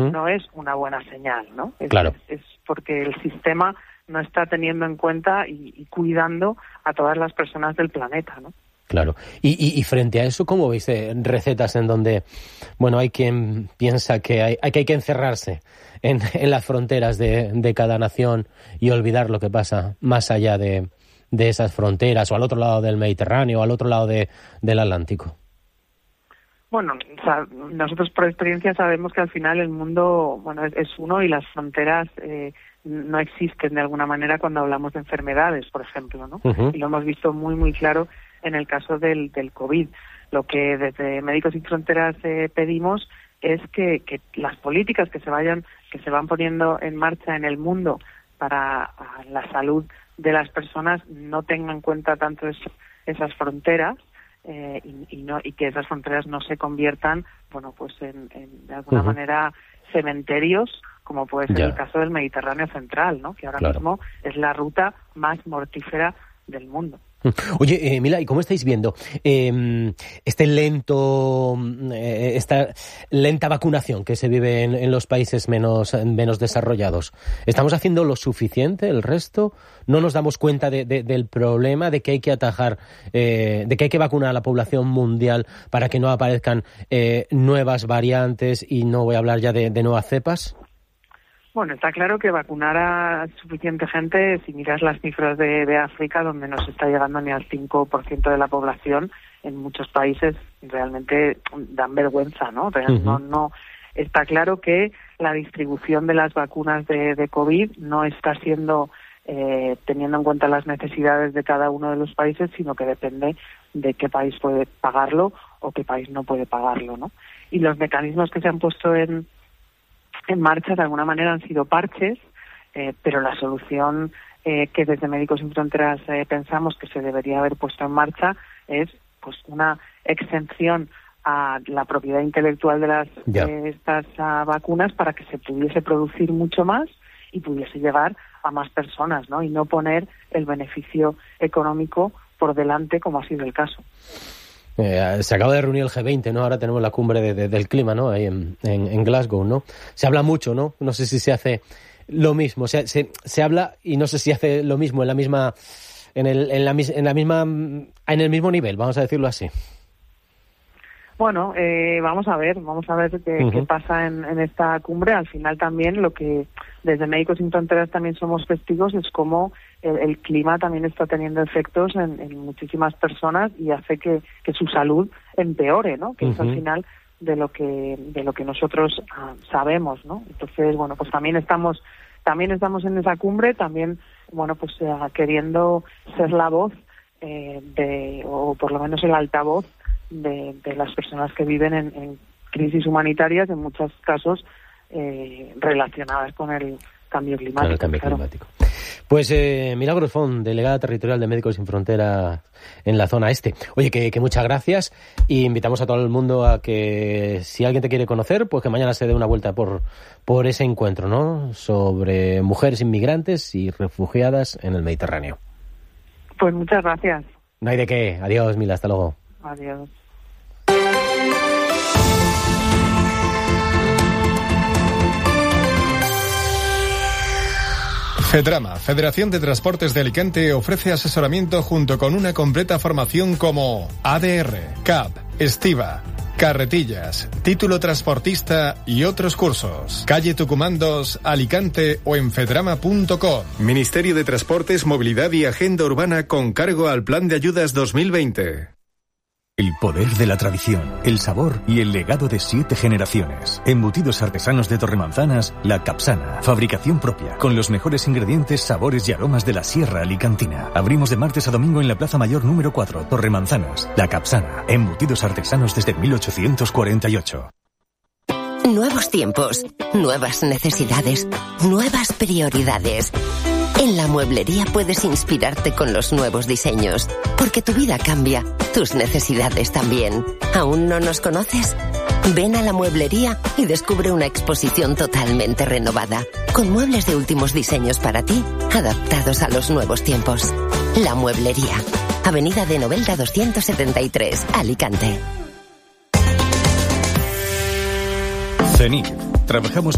no es una buena señal, ¿no? Claro. Es porque el sistema no está teniendo en cuenta y cuidando a todas las personas del planeta, ¿no? Claro. Y frente a eso, ¿cómo veis recetas en donde, bueno, hay quien piensa que hay que encerrarse en las fronteras de cada nación y olvidar lo que pasa más allá de esas fronteras, o al otro lado del Mediterráneo, o al otro lado del Atlántico? Bueno, nosotros por experiencia sabemos que al final el mundo, bueno, es uno, y las fronteras no existen de alguna manera cuando hablamos de enfermedades, por ejemplo, ¿no? Uh-huh. Y lo hemos visto muy, muy claro en el caso del COVID. Lo que desde Médicos Sin Fronteras pedimos es que las políticas que se van poniendo en marcha en el mundo para la salud de las personas no tengan en cuenta tanto esas fronteras, y que esas fronteras no se conviertan, bueno, pues en de alguna uh-huh. manera cementerios, como puede ser el caso del Mediterráneo central, ¿no? Que ahora mismo es la ruta más mortífera del mundo. Oye, Mila, ¿y cómo estáis viendo esta lenta vacunación que se vive en los países menos desarrollados? ¿Estamos haciendo lo suficiente el resto? ¿No nos damos cuenta del problema, de que hay que atajar, de que hay que vacunar a la población mundial para que no aparezcan nuevas variantes, y no voy a hablar ya de nuevas cepas? Bueno, está claro que vacunar a suficiente gente, si miras las cifras de África, donde no se está llegando ni al 5% de la población, en muchos países realmente dan vergüenza, ¿no? Uh-huh. No está claro que la distribución de las vacunas de COVID no está siendo teniendo en cuenta las necesidades de cada uno de los países, sino que depende de qué país puede pagarlo o qué país no puede pagarlo, ¿no? Y los mecanismos que se han puesto en marcha de alguna manera han sido parches, pero la solución que desde Médicos Sin Fronteras pensamos que se debería haber puesto en marcha es pues una exención a la propiedad intelectual de estas vacunas, para que se pudiese producir mucho más y pudiese llegar a más personas, ¿no? Y no poner el beneficio económico por delante, como ha sido el caso. Se acaba de reunir el G20, ¿no? Ahora tenemos la cumbre del clima, ¿no? Ahí en Glasgow, ¿no? Se habla mucho, ¿no? No sé si se hace lo mismo. Se habla, y no sé si hace lo mismo en el mismo nivel, vamos a decirlo así. Bueno, vamos a ver qué pasa en esta cumbre. Al final también lo que desde Médicos Sin Fronteras también somos testigos es cómo el clima también está teniendo efectos en muchísimas personas y hace que su salud empeore, ¿no? Que es al final de lo que nosotros sabemos, ¿no? Entonces, bueno, pues también estamos en esa cumbre, también, bueno, pues queriendo ser la voz o por lo menos el altavoz de las personas que viven en crisis humanitarias, en muchos casos relacionadas con el cambio climático. Con el cambio climático. Pues Milagros Font, delegada territorial de Médicos Sin Fronteras en la zona este. Oye, que muchas gracias, y invitamos a todo el mundo a que, si alguien te quiere conocer, pues que mañana se dé una vuelta por ese encuentro, ¿no? Sobre mujeres inmigrantes y refugiadas en el Mediterráneo. Pues muchas gracias. No hay de qué. Adiós, Mila, hasta luego. Adiós. FEDRAMA, Federación de Transportes de Alicante, ofrece asesoramiento junto con una completa formación como ADR, CAP, Estiva, carretillas, título transportista y otros cursos. Calle Tucumán 2, Alicante, o en fedrama.com. Ministerio de Transportes, Movilidad y Agenda Urbana con cargo al Plan de Ayudas 2020. El poder de la tradición, el sabor y el legado de 7 generaciones. Embutidos artesanos de Torremanzanas, La Capsana. Fabricación propia, con los mejores ingredientes, sabores y aromas de la Sierra Alicantina. Abrimos de martes a domingo en la Plaza Mayor número 4, Torremanzanas. La Capsana, embutidos artesanos desde 1848. Nuevos tiempos, nuevas necesidades, nuevas prioridades. En la mueblería puedes inspirarte con los nuevos diseños, porque tu vida cambia, tus necesidades también. ¿Aún no nos conoces? Ven a la mueblería y descubre una exposición totalmente renovada, con muebles de últimos diseños para ti, adaptados a los nuevos tiempos. La Mueblería, Avenida de Novelda 273, Alicante. CENIF. Trabajamos